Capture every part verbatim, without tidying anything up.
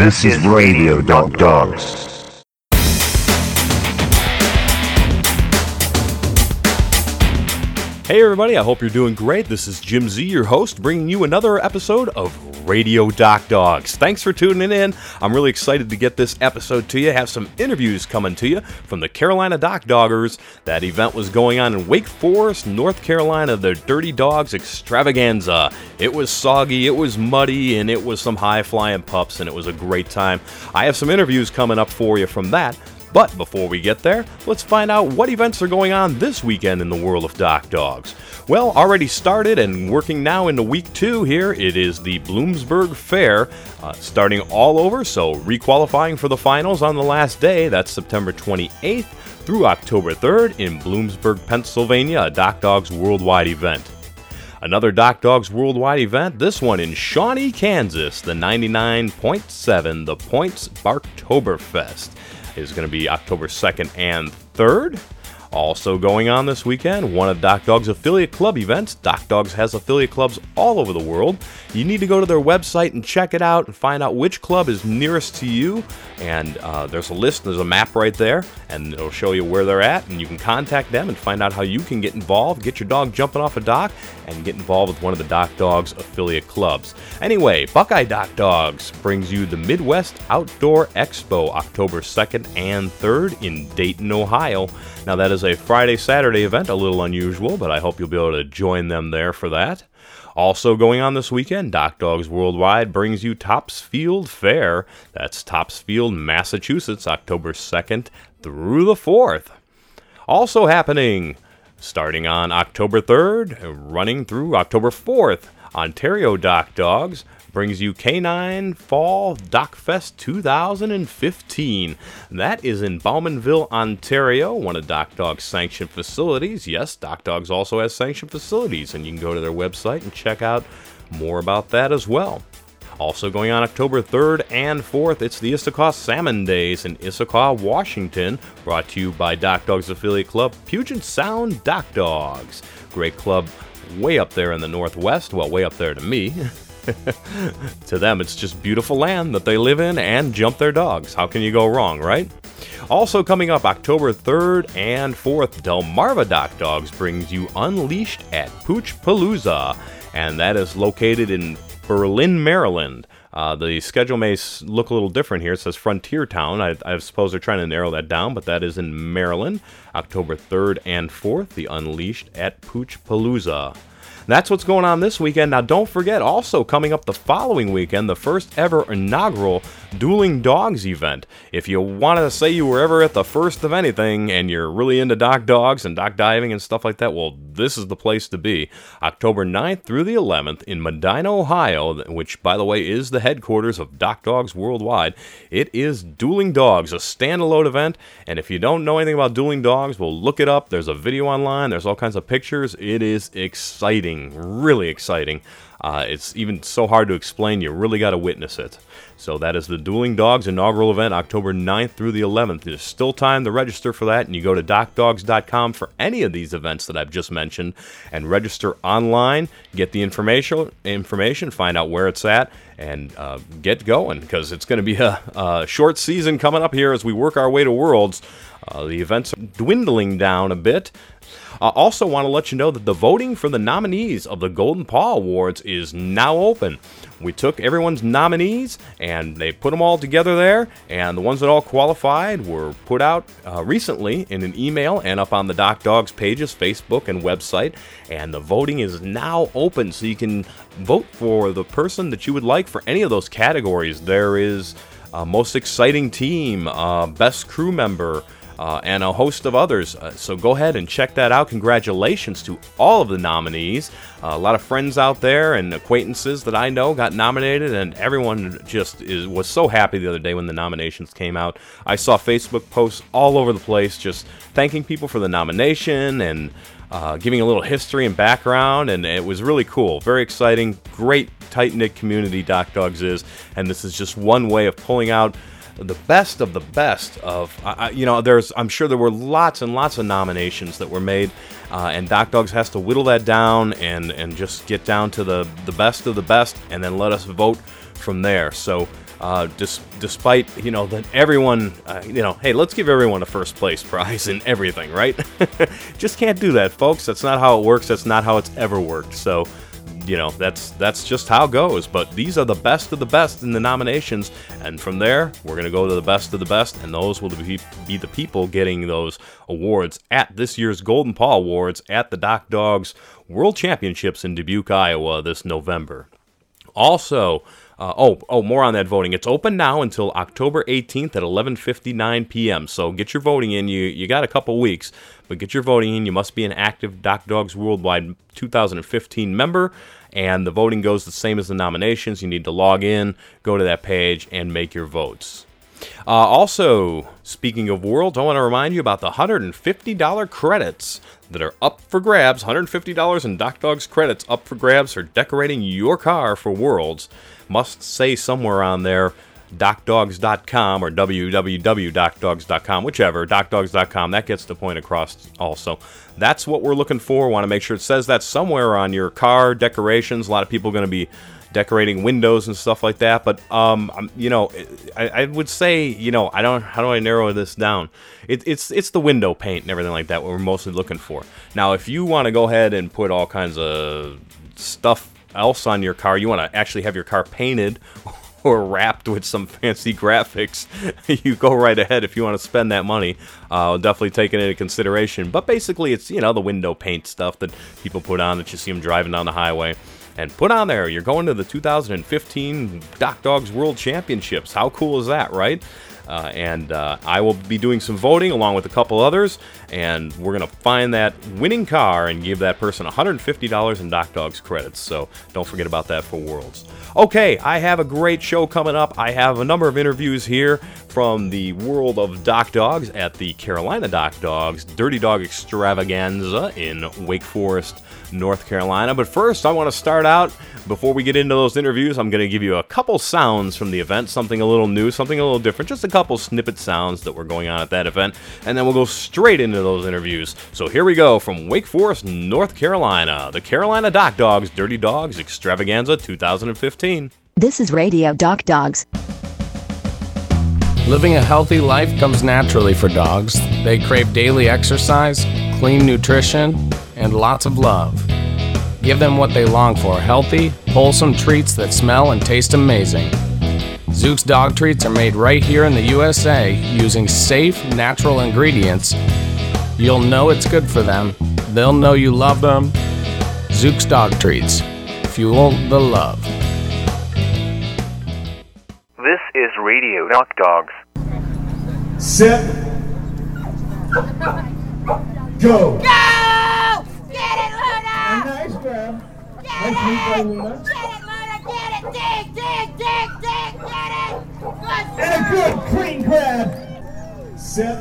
This is Radio Dog Dogs. Hey everybody, I hope you're doing great. This is Jim Z, your host, bringing you another episode of Radio Doc Dogs. Thanks for tuning in. I'm really excited to get this episode to you. Have some interviews coming to you from the Carolina Doc Doggers. That event was going on in Wake Forest, North Carolina, the Dirty Dogs Extravaganza. It was soggy, it was muddy, and it was some high-flying pups, and it was a great time. I have some interviews coming up for you from that. But before we get there, let's find out what events are going on this weekend in the world of Doc Dogs. Well, already started and working now into week two here, it is the Bloomsburg Fair, uh, starting all over, so requalifying for the finals on the last day, that's September twenty-eighth through October third in Bloomsburg, Pennsylvania, a Doc Dogs Worldwide event. Another Doc Dogs Worldwide event, this one in Shawnee, Kansas, the ninety-nine point seven, the Points Barktoberfest. Is going to be October second and third. Also going on this weekend, one of Doc Dogs' affiliate club events. Doc Dogs has affiliate clubs all over the world. You need to go to their website and check it out and find out which club is nearest to you. And uh, there's a list, there's a map right there, and it'll show you where they're at. And you can contact them and find out how you can get involved, get your dog jumping off a dock, and get involved with one of the Doc Dogs affiliate clubs. Anyway, Buckeye Doc Dogs brings you the Midwest Outdoor Expo, October second and third in Dayton, Ohio. Now that is a Friday-Saturday event, a little unusual, but I hope you'll be able to join them there for that. Also going on this weekend, Doc Dogs Worldwide brings you Topsfield Fair. That's Topsfield, Massachusetts, October second through the fourth. Also happening, starting on October third, running through October fourth, Ontario Doc Dogs brings you Canine Fall Doc Fest two thousand fifteen. That is in Bowmanville, Ontario, one of Doc Dogs' sanctioned facilities. Yes, Doc Dogs also has sanctioned facilities, and you can go to their website and check out more about that as well. Also going on October third and fourth, it's the Issaquah Salmon Days in Issaquah, Washington, brought to you by Doc Dogs affiliate club Puget Sound Doc Dogs. Great club way up there in the Northwest, well, way up there to me. To them, it's just beautiful land that they live in and jump their dogs. How can you go wrong, right? Also coming up October third and fourth, Delmarva Doc Dogs brings you Unleashed at Poochpalooza, and that is located in Berlin, Maryland. Uh, the schedule may look a little different here. It says Frontier Town. I, I suppose they're trying to narrow that down, but that is in Maryland, October third and fourth, the Unleashed at Poochpalooza. That's what's going on this weekend. Now, don't forget, also coming up the following weekend, the first ever inaugural Dueling Dogs event. If you want to say you were ever at the first of anything and you're really into Doc Dogs and Doc Diving and stuff like that, well, this is the place to be. October ninth through the eleventh in Medina, Ohio, which, by the way, is the headquarters of Doc Dogs Worldwide. It is Dueling Dogs, a standalone event, and if you don't know anything about Dueling Dogs, well, look it up. There's a video online. There's all kinds of pictures. It is exciting. Really exciting. Uh, it's even so hard to explain, you really got to witness it. So that is the Dueling Dogs inaugural event, October ninth through the eleventh. There's still time to register for that, and you go to doc dogs dot com for any of these events that I've just mentioned, and register online, get the information, information, find out where it's at, and uh, get going, because it's going to be a, a short season coming up here as we work our way to Worlds. Uh, the events are dwindling down a bit. I also want to let you know that the voting for the nominees of the Golden Paw Awards is now open. We took everyone's nominees and they put them all together there, and the ones that all qualified were put out uh, recently in an email and up on the Doc Dogs pages, Facebook and website, and the voting is now open, so you can vote for the person that you would like for any of those categories. There is uh, most exciting team, uh, best crew member, Uh, and a host of others. Uh, so go ahead and check that out. Congratulations to all of the nominees. Uh, a lot of friends out there and acquaintances that I know got nominated, and everyone just is, was so happy the other day when the nominations came out. I saw Facebook posts all over the place just thanking people for the nomination and uh, giving a little history and background, and it was really cool. Very exciting. Great, tight-knit community Doc Dogs is, and this is just one way of pulling out the best of the best of, uh, you know, there's, I'm sure there were lots and lots of nominations that were made, uh, and Doc Dogs has to whittle that down and, and just get down to the, the best of the best, and then let us vote from there. So uh, just despite, you know, that everyone, uh, you know, hey, let's give everyone a first place prize in everything, right? Just can't do that, folks. That's not how it works. That's not how it's ever worked. So, you know, that's that's just how it goes. But these are the best of the best in the nominations, and from there we're going to go to the best of the best, and those will be, be the people getting those awards at this year's Golden Paw Awards at the Dock Dogs World Championships in Dubuque, Iowa this November. Also, uh, oh, oh, more on that voting. It's open now until October eighteenth at eleven fifty-nine p.m. So get your voting in. You you got a couple weeks, but get your voting in. You must be an active Dock Dogs Worldwide two thousand fifteen member, and the voting goes the same as the nominations. You need to log in, go to that page, and make your votes. Uh, also, speaking of Worlds, I want to remind you about the one hundred fifty dollars credits that are up for grabs. one hundred fifty dollars in Dock Dogs credits up for grabs for decorating your car for Worlds. Must say somewhere on there dock dogs dot com or w w w dot dock dogs dot com, whichever, dock dogs dot com. That gets the point across also. That's what we're looking for. Want to make sure it says that somewhere on your car decorations. A lot of people are going to be decorating windows and stuff like that, but um, you know, I, I would say, you know, I don't. How do I narrow this down? It, it's it's the window paint and everything like that. What we're mostly looking for. Now, if you want to go ahead and put all kinds of stuff else on your car, you want to actually have your car painted or wrapped with some fancy graphics, you go right ahead if you want to spend that money. Uh, definitely take it into consideration. But basically, it's, you know, the window paint stuff that people put on that you see them driving down the highway. And put on there, you're going to the two thousand fifteen Dock Dogs World Championships. How cool is that, right? Uh, and uh, I will be doing some voting along with a couple others, and we're going to find that winning car and give that person one hundred fifty dollars in Dock Dogs credits. So don't forget about that for Worlds. Okay, I have a great show coming up. I have a number of interviews here from the world of Dock Dogs at the Carolina Dock Dogs Dirty Dog Extravaganza in Wake Forest, North Carolina. But first, I want to start out, before we get into those interviews, I'm going to give you a couple sounds from the event, something a little new, something a little different, just a couple snippet sounds that were going on at that event, and then we'll go straight into those interviews. So here we go from Wake Forest, North Carolina, the Carolina Dock Dogs Dirty Dogs Extravaganza two thousand fifteen. This is Radio Dock Dogs. Living a healthy life comes naturally for dogs. They crave daily exercise, clean nutrition, and lots of love. Give them what they long for, healthy, wholesome treats that smell and taste amazing. Zook's dog treats are made right here in the U S A using safe, natural ingredients. You'll know it's good for them. They'll know you love them. Zook's dog treats. Fuel the love. This is Radio Dock Dogs. Sit. Go. Go! Get it, Luna! A nice grab. Get Nice it! move by Luna. Get it, Luna! Get it! Dig, dig, dig, dig! Get it! Good. And a good clean grab. Sit.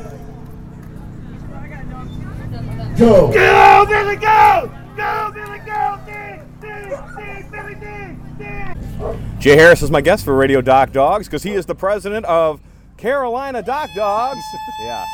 Go. Go, Billy, go! Go, Billy, go! Dig, dig, dig, Billy, dig, dig! Jay Harris is my guest for Radio Dock Dogs because he is the president of Carolina Dock Dogs. Yeah.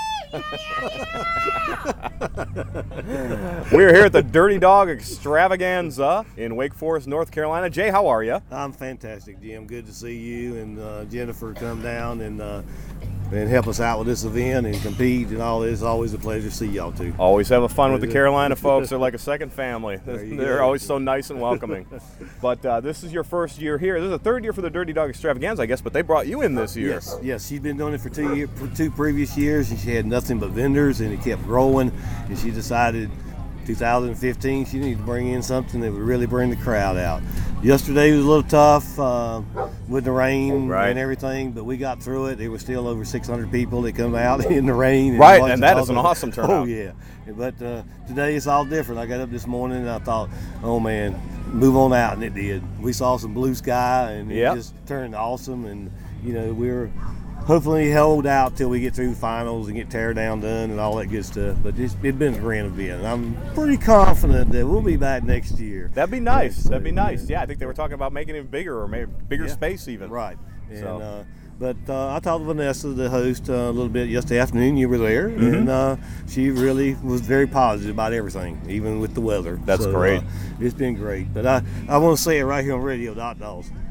We're here at the Dirty Dog Extravaganza in Wake Forest, North Carolina. Jay, how are you? I'm fantastic, Jim. Good to see you and uh, Jennifer come down and uh, and help us out with this event and compete and all this. It's always a pleasure to see y'all too. Always having fun with the Carolina folks. They're like a second family. you They're go. always so nice and welcoming. But uh, this is your first year here. This is the third year for the Dirty Dog Extravaganza, I guess, but they brought you in this year. Yes, yes. She's been doing it for two year, for two previous years, and she had nothing but vendors, and it kept growing. And she decided, two thousand fifteen, she needed to bring in something that would really bring the crowd out. Yesterday was a little tough uh, with the rain Right. and everything, but we got through it. There was still over six hundred people that come out in the rain. Right, watched and the that dogs. is an awesome turnout. Oh yeah, but uh, today it's all different. I got up this morning and I thought, oh man, move on out, and it did. We saw some blue sky, and it Yep. just turned awesome. And you know, we're hopefully held out till we get through the finals and get tear down done and all that good stuff. But it's, it's been a grand event. I'm pretty confident that we'll be back next year. That'd be nice. Yeah, so, That'd be nice. Yeah, I think they were talking about making it bigger or maybe bigger Yeah. space even. Right. And, So. uh, but uh, I talked to Vanessa, the host, uh, a little bit yesterday afternoon. You were there, Mm-hmm. and uh, she really was very positive about everything, even with the weather. That's So, great. Uh, it's been great. But I, I want to say it right here on Radio Dock Dogs.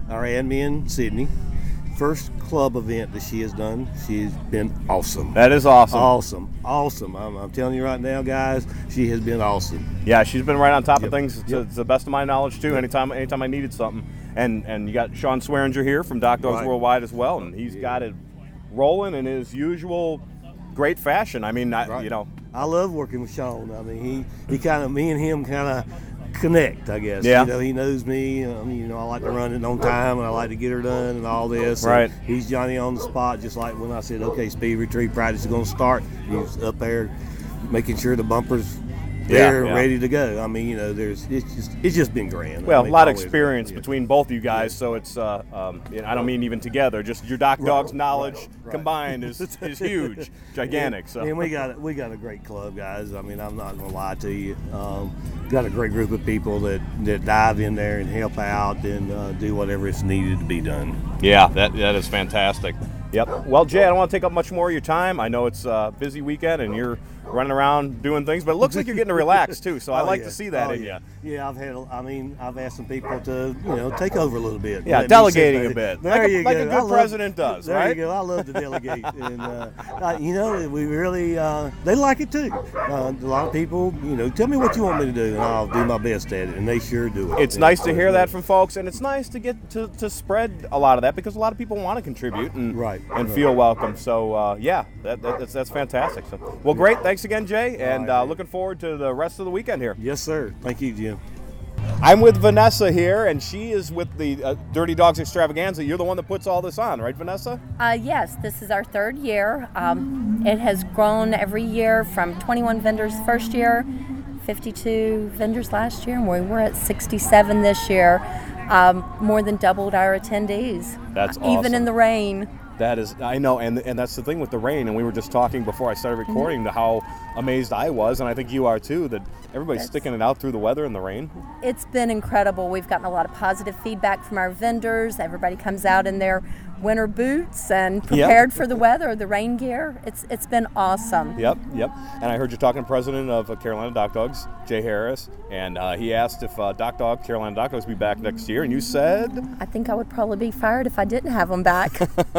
our admin, Sydney. First club event that she has done. She's been awesome. That is awesome. Awesome. Awesome. I'm, I'm telling you right now, guys, she has been awesome. Yeah, she's been right on top Yep. of things to, Yep. to the best of my knowledge too. Anytime anytime I needed something. And and you got Sean Swearinger here from Doc Dogs Right. Worldwide as well, and he's got it rolling in his usual great fashion. I mean, I, Right. you know, I love working with Sean. I mean, he, he kind of, me and him kind of connect, I guess. Yeah. You know, he knows me. Um, you know, I like to run it on time and I like to get her done and all this. And Right. he's Johnny on the spot, just like when I said, okay, speed retrieve practice is going to start. He's up there making sure the bumper's there, Yeah, yeah. ready to go. I mean, you know, there's it's just it's just been grand. well, I mean, a lot of always- experience yeah. between both of you guys. So it's, uh, um, you know, I don't mean even together, just your Doc Dogs knowledge right, right. combined is is huge, gigantic. So And we got we got a great club, guys. I mean, I'm not gonna lie to you. Um, got a great group of people that, that dive in there and help out and uh, do whatever is needed to be done. yeah, that that is fantastic. Yep. Well, Jay, I don't want to take up much more of your time. I know it's a busy weekend and you're running around doing things, but it looks like you're getting to relax too. So I Oh, like yeah. to see that Oh, in yeah. you. Yeah, I've had. a- I mean, I've asked some people to, you know, take over a little bit. Yeah, Let me delegating sit a there. bit. There Like a- you like go. a good I love- president does, there right? you go. I love to delegate, and uh, uh, you know, we really uh, they like it too. Uh, a lot of people, you know, tell me what you want me to do, and I'll do my best at it, and they sure do it. It's And nice to so, hear uh, that from folks, and it's nice to get to, to spread a lot of that because a lot of people want to contribute and Right, and right. feel welcome. So uh, yeah, that, that, that's that's fantastic. So well, great. Thanks again, Jay, and right, uh, man. looking forward to the rest of the weekend here. Yes, sir. Thank you, Jim. I'm with Vanessa here, and she is with the uh, Dirty Dogs Extravaganza. You're the one that puts all this on, right, Vanessa? Uh, yes, this is our third year. Um, it has grown every year from twenty-one vendors first year, fifty-two vendors last year, and we were at sixty-seven this year. Um, more than doubled our attendees. That's Even awesome. in the rain. That is, I know, and and that's the thing with the rain. And we were just talking before I started recording to how amazed I was, and I think you are too, that everybody's That's- sticking it out through the weather and the rain. It's been incredible. We've gotten a lot of positive feedback from our vendors. Everybody comes out in their winter boots and prepared for the weather, the rain gear. It's It's been awesome. Yep, yep. And I heard you talking to President of uh, Carolina Doc Dogs, Jay Harris, and uh, he asked if uh, Doc Dog, Carolina Doc Dogs, will be back next year, and you said, I think I would probably be fired if I didn't have them back.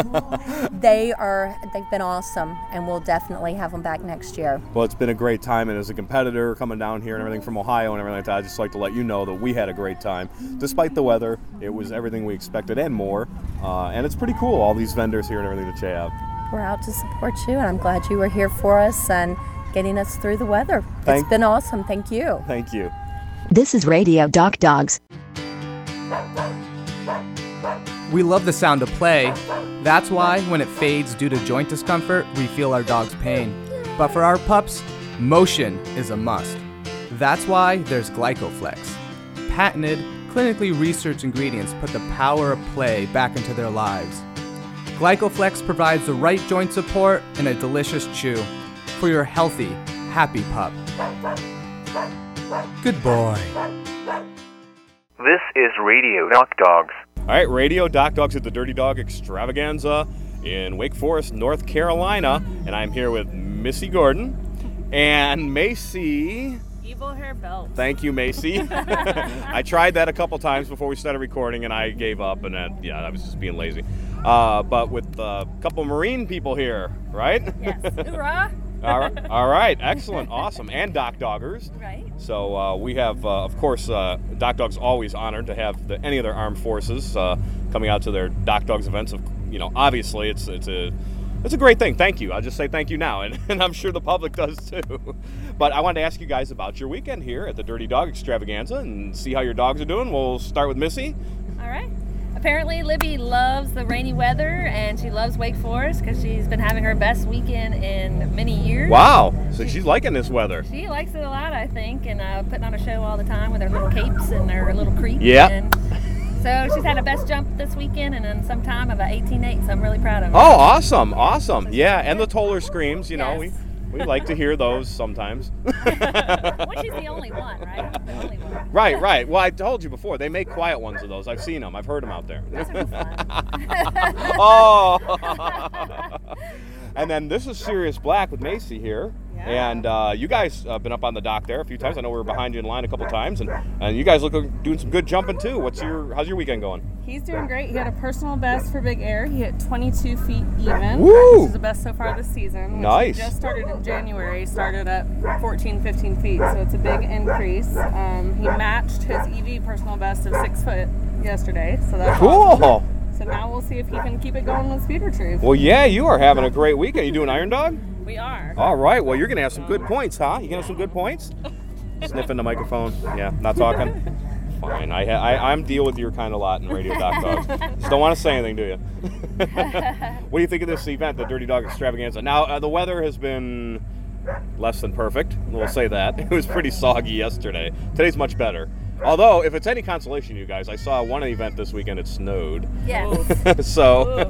they are, they've been awesome, and we'll definitely have them back next year. well, it's been a great time, and as a competitor coming down here and everything from Ohio and everything like that, I'd just like to let you know that we had a great time. Despite the weather, it was everything we expected and more, uh, and it's pretty cool, all these vendors here and everything that you have. We're out to support you, and I'm glad you were here for us and getting us through the weather. Thank- It's been awesome. Thank you. Thank you. This is Radio Doc Dogs. We love the sound of play. That's why, when it fades due to joint discomfort, we feel our dog's pain. But for our pups, motion is a must. That's why there's Glycoflex. Patented, clinically researched ingredients put the power of play back into their lives. Glycoflex provides the right joint support and a delicious chew for your healthy, happy pup. Good boy. This is Radio Doc Dogs. All right, Radio Doc Dogs at the Dirty Dog Extravaganza in Wake Forest, North Carolina, and I'm here with Missy Gordon and Macy. Evil hair belt. Thank you, Macy. I tried that a couple times before we started recording, and I gave up, and that, yeah, I was just being lazy. Uh, but with a couple Marine people here, right? Yes. Hoorah! all right, all right, excellent, awesome, and Doc Doggers. Right. So uh, we have, uh, of course, uh, Doc Dogs always honored to have the, any of their armed forces uh, coming out to their Doc Dogs events. Of, you know, obviously it's it's a it's a great thing. Thank you. I'll just say thank you now, and, and I'm sure the public does too. But I wanted to ask you guys about your weekend here at the Dirty Dog Extravaganza and see how your dogs are doing. We'll start with Missy. All right. Apparently, Libby loves the rainy weather, and she loves Wake Forest because she's been having her best weekend in many years. Wow, so she's liking this weather. She likes it a lot, I think, and uh, putting on a show all the time with her little capes and her little creep. Yeah. And so she's had a best jump this weekend, and in some time about eighteen eight, so I'm really proud of her. Oh, awesome, awesome. Yeah, and the Toller screams, you know, Yes. we, we like to hear those sometimes. Well, she's the only one, right? The only one. Right, right. Well, I told you before, they make quiet ones of those. I've seen them. I've heard them out there. Those would be fun. Oh! And then this is Sirius Black with Macy here. And uh, you guys have uh, been up on the dock there a few times. I know we were behind you in line a couple times, and, and you guys look like doing some good jumping too. What's your how's your weekend going? He's doing great. He had a personal best for big air. He hit twenty-two feet even, Woo! which is the best so far this season. Which Nice. He just started in January. He started at fourteen, fifteen feet, so it's a big increase. Um, he matched his E V personal best of six foot yesterday, so that's Cool. awesome. So now we'll see if he can keep it going with speed retrieve. Well, yeah, you are having a great weekend. You doing Iron Dog? We are. All right. Well, you're gonna have some good points, huh? You gonna have some good points? Sniffing the microphone. Yeah, not talking. Fine. I, I I'm deal with your kind of lot in Radio Doc Dogs. Just don't want to say anything, do you? What do you think of this event, the Dirty Dog Extravaganza? Now, uh, the weather has been less than perfect. We'll say that. It was pretty soggy yesterday. Today's much better. Although, if it's any consolation, you guys, I saw one event this weekend. It snowed. Yes. So,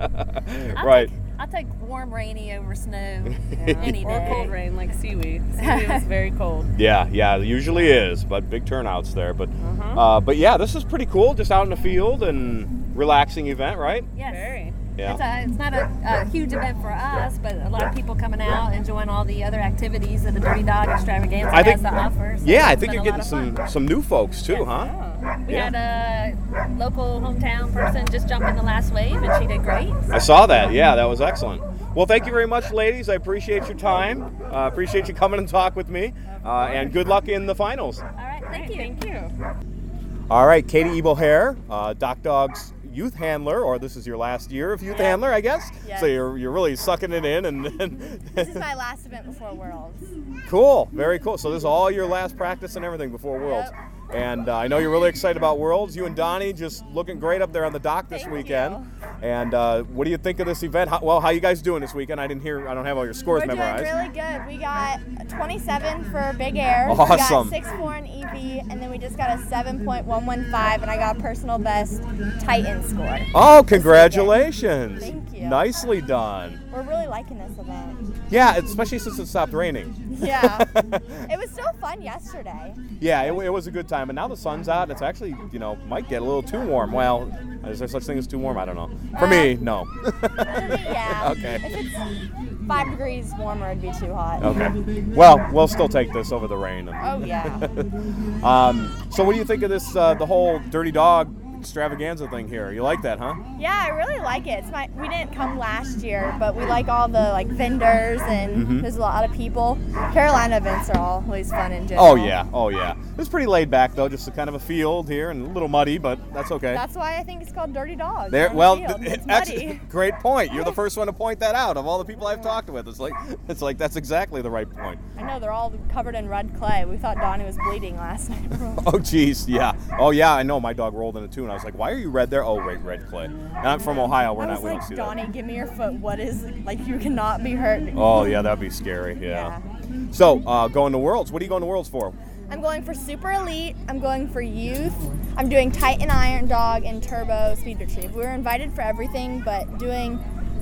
right. I'll take warm, rainy over snow Yeah. any Or day. cold rain like seaweed. Seaweed was very cold. Yeah, yeah, it usually is, but big turnouts there. But, Uh-huh. uh, but yeah, this is pretty cool. Just out in the field and relaxing event, right? Yes. Very. Yeah. It's, a, it's not a, a huge event for us, but a lot of people coming out, enjoying all the other activities that the Dirty Dog Extravaganza I think- has to offer. So Yeah, I it's think been you're a lot getting of some fun. some new folks too, huh? We Yeah. had a local hometown person just jump in the last wave, and she did great. I saw that. Yeah, that was excellent. Well, thank you very much, ladies. I appreciate your time. Uh, appreciate you coming and talk with me. Uh, and good luck in the finals. All right, thank you. Thank you. All right, Katie Ebohare, uh, Doc Dog's youth handler, or this is your last year of youth handler, I guess. Yes. So you're you're really sucking it in, and, and This is my last event before Worlds. cool, very cool. So this is all your last practice and everything before Worlds. And uh, I know you're really excited about Worlds. You and Donnie just looking great up there on the dock this weekend. And uh, what do you think of this event? How, well, how you guys doing this weekend? I didn't hear. I don't have all your scores We're memorized. doing really good. We got twenty-seven for big air. We Awesome. got six four in E V, and then we just got a seven point one one five, and I got a personal best Titan score. Oh, congratulations! Thank you. Nicely done. We're really liking this event. Yeah, especially since it stopped raining. Yeah. It was still fun yesterday. Yeah, it, it was a good time, and now the sun's out. It's actually, you know, might get a little too warm. Well, is there such thing as too warm? I don't know. For me, no. Yeah. Okay. If it's five degrees warmer, it'd be too hot. Okay. Well, we'll still take this over the rain. Oh, yeah. um, so, what do you think of this? Uh, the whole Dirty Dog extravaganza thing here. You like that, huh? Yeah, I really like it. It's my we didn't come last year, but we like all the like vendors and Mhm. there's a lot of people. Carolina events are always fun in general. Oh yeah, oh yeah. It's pretty laid back though, just a kind of a field here and a little muddy, but that's okay. That's why I think it's called Dirty Dogs. There, on the well, field. th- It's ex- muddy. great point. You're the first one to point that out of all the people I've talked with. It's like, it's like that's exactly the right point. I know they're all covered in red clay. We thought Donnie was bleeding last night. Oh, geez, yeah. Oh, yeah. I know. My dog rolled in it too, and I was like, "Why are you red there?" Oh, red, red clay. And I'm from Ohio. We're I not. was We like, don't see Donnie, give me your foot. What is like? You cannot be hurt. that. Oh, yeah, that'd be scary. Yeah. So, uh, going to Worlds. What are you going to Worlds for? I'm going for Super Elite. I'm going for Youth. I'm doing Titan Iron Dog and Turbo Speed Retrieve. We were invited for everything, but doing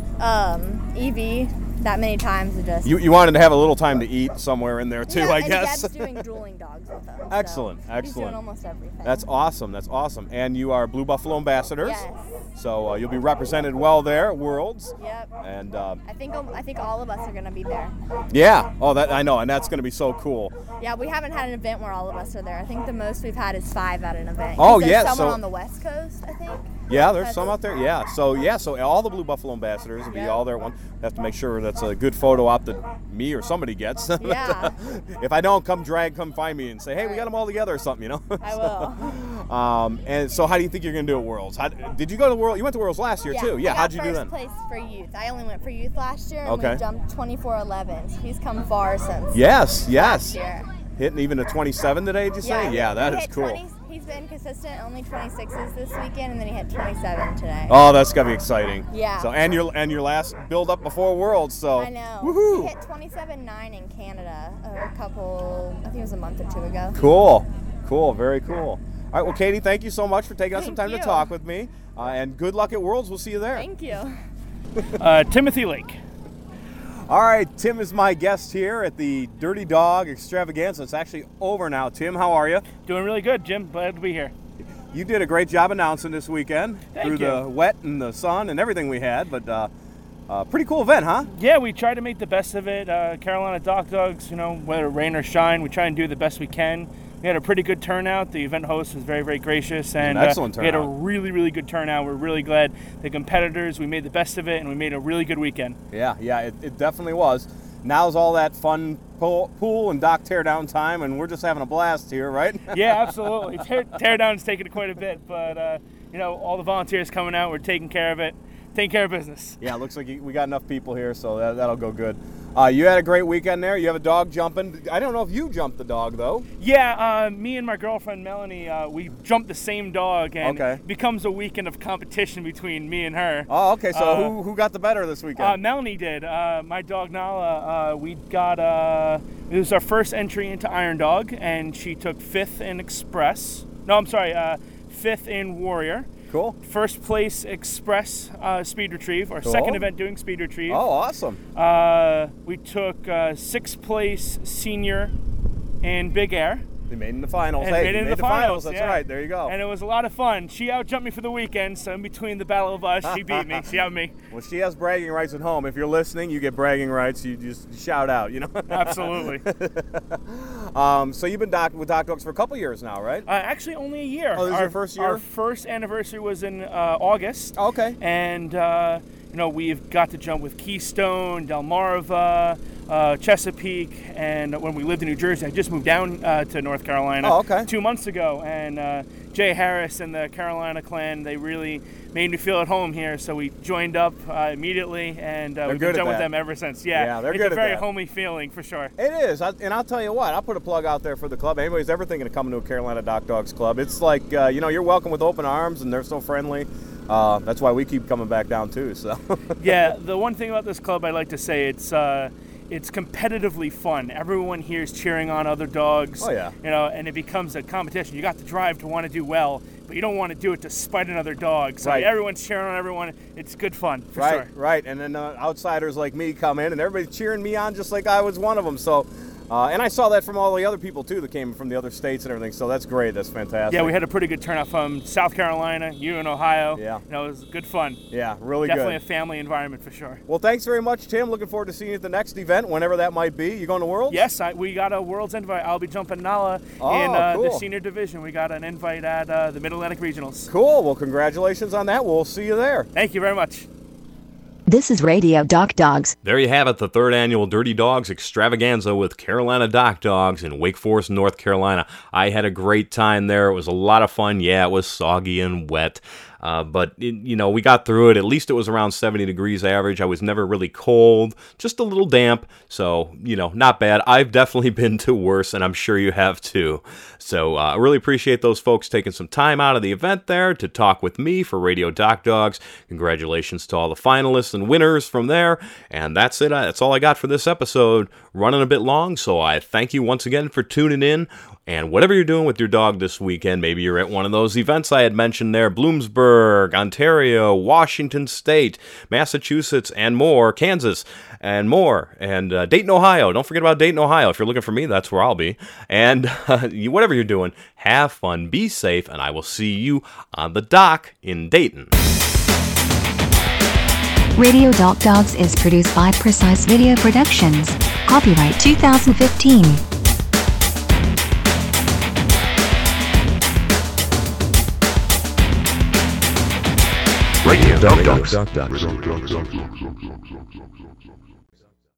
um, E V that many times is just. You you wanted to have a little time to eat somewhere in there too, yeah, I and guess. Deb's doing dueling dogs with them. so Excellent, He's excellent. doing almost everything. That's awesome. That's awesome. And you are Blue Buffalo ambassadors. Yes. So uh, you'll be represented well there at Worlds. Yep. And uh, I think I think all of us are gonna be there. yeah. Oh, that I know, and that's going to be so cool. Yeah, we haven't had an event where all of us are there. I think the most we've had is five at an event. Oh, There's yeah, someone so- on the West Coast, I think. Yeah, there's That's- some out there. Yeah. So yeah, so all the Blue Buffalo ambassadors will be Yep. all there. One have to make sure that's a good photo op that me or somebody gets. Yeah. If I don't, come drag, come find me and say, hey, we got them all together or something, you know. I will. Um, and so, how do you think you're going to do at Worlds? How, did you go to World? You went to Worlds last year yeah, too. Yeah. I got How'd you do first then? place for youth. I only went for youth last year, and Okay. we jumped twenty-four eleven. He's come far since. Yes. Yes. Last year. Hitting even a twenty-seven today, did you say? Yeah, that he is hit cool. twenty He's been consistent, only twenty-sixes this weekend, and then he hit twenty-seven today. Oh, that's gotta be exciting. Yeah. So and your and your last build up before Worlds, so I know. Woohoo! He hit twenty-seven nine in Canada a couple, I think it was a month or two ago. Cool, cool, very cool. All right, well, Katie, thank you so much for taking out some Thank time you. to talk with me, uh, and good luck at Worlds. We'll see you there. Thank you. uh, Timothy Lake. All right, Tim is my guest here at the Dirty Dog Extravaganza. It's actually over now. Tim, how are you? Doing really good, Jim. Glad to be here. You did a great job announcing this weekend Thank through you. the wet and the sun and everything we had, but uh, Uh, pretty cool event, huh? Yeah, we try to make the best of it. Uh, Carolina Dock Dogs, you know, whether rain or shine, we try and do the best we can. We had a pretty good turnout. The event host was very, very gracious. And an excellent uh, we had a turnout. really, really good turnout. We're really glad the competitors, we made the best of it, and we made a really good weekend. Yeah, yeah, it, it definitely was. Now's all that fun pool, pool and dock teardown time, and we're just having a blast here, right? Yeah, absolutely. Tear, teardown's taken quite a bit, but, uh, you know, all the volunteers coming out, we're taking care of it. Taking care of business. Yeah, looks like we got enough people here, so that, that'll go good. Uh, you had a great weekend there. You have a dog jumping. I don't know if you jumped the dog, though. Yeah, uh, me and my girlfriend, Melanie, uh, we jumped the same dog, and Okay. it becomes a weekend of competition between me and her. Oh, okay. So Uh, who who got the better this weekend? Uh, Melanie did. Uh, my dog, Nala, uh, we got, uh, it was our first entry into Iron Dog, and she took fifth in Express. No, I'm sorry, uh, fifth in Warrior. Cool. First place Express uh, Speed Retrieve, our Cool. second event doing Speed Retrieve. Oh, awesome. Uh, we took uh, sixth place Senior in Big Air. They made it in the finals. And Hey, made it you in made the finals. That's yeah. right. There you go. And it was a lot of fun. She out-jumped me for the weekend, so in between the battle of us, she beat me. She out me. Well, she has bragging rights at home. If you're listening, you get bragging rights. You just shout out, you know? Absolutely. um, so you've been doc- with Dock Dogs for a couple years now, right? Uh, actually, only a year. Oh, this is our, your first year? Our first anniversary was in uh, August. Okay. And, uh, you know, we've got to jump with Keystone, Delmarva, uh, Chesapeake, and when we lived in New Jersey, I just moved down uh, to North Carolina Oh, okay. two months ago. And uh, Jay Harris and the Carolina clan, they really made me feel at home here, so we joined up uh, immediately, and uh, They're we've good been at done with that. them ever since. Yeah, Yeah, they're it's good a at very that. homey feeling for sure. It is, I, and I'll tell you what, I'll put a plug out there for the club. Anybody's ever thinking of coming to a Carolina Dock Dogs club, it's like, uh, you know, you're welcome with open arms, and they're so friendly. Uh, that's why we keep coming back down, too. So. Yeah, the one thing about this club I like to say, it's uh, it's competitively fun. Everyone here is cheering on other dogs. Oh, yeah. You know, and it becomes a competition. You got the drive to want to do well, but you don't want to do it to spite another dog. So Right. everyone's cheering on everyone. It's good fun, for right, sure. right. And then uh, outsiders like me come in, and everybody's cheering me on just like I was one of them. So, uh, and I saw that from all the other people too that came from the other states and everything. So that's great. That's fantastic. Yeah, we had a pretty good turnout from South Carolina, you in Ohio. Yeah. You know, it was good fun. Yeah, really Definitely good. a family environment for sure. Well, thanks very much, Tim. Looking forward to seeing you at the next event, whenever that might be. You going to Worlds? Yes, I, we got a World's invite. I'll be jumping Nala Oh, in uh, the cool. senior division. We got an invite at uh, the Mid-Atlantic Regionals. Cool. Well, congratulations on that. We'll see you there. Thank you very much. This is Radio Dock Dogs. There you have it, the third annual Dirty Dogs Extravaganza with Carolina Dock Dogs in Wake Forest, North Carolina. I had a great time there. It was a lot of fun. Yeah, it was soggy and wet. Uh, but, it, you know, we got through it. At least it was around seventy degrees average. I was never really cold, just a little damp. So, you know, not bad. I've definitely been to worse, and I'm sure you have too. So uh, I really appreciate those folks taking some time out of the event there to talk with me for Radio Dock Dogs. Congratulations to all the finalists and winners from there. And that's it. That's all I got for this episode. Running a bit long, so I thank you once again for tuning in. And whatever you're doing with your dog this weekend, maybe you're at one of those events I had mentioned there, Bloomsburg, Ontario, Washington State, Massachusetts, and more, Kansas, and more, and uh, Dayton, Ohio. Don't forget about Dayton, Ohio. If you're looking for me, that's where I'll be. And uh, whatever you're doing, have fun, be safe, and I will see you on the dock in Dayton. Radio Dock Dogs is produced by Precise Video Productions. Copyright two thousand fifteen. Radio Dock Dogs. Radio Dock Dogs.